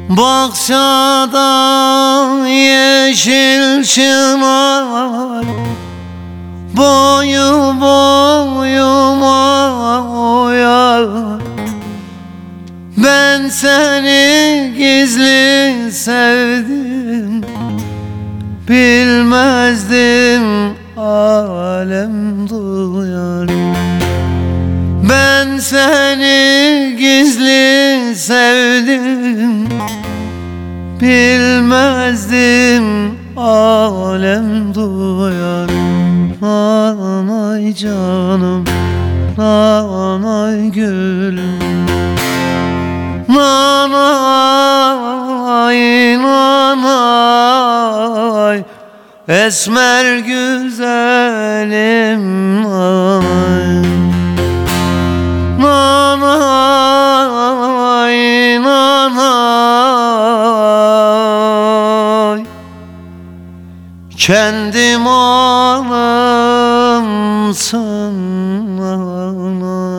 Bahçada yeşil çınar boyu boyuma uyar. Ben seni gizli sevdim, bilmezdim alem duyar. Ben seni gizli sevdim, bilmezdim alem duyar. Nanay canım, nanay gülüm, nanay nanay esmer güzelim nanay. Nanay nanay kendim anamsın nanay.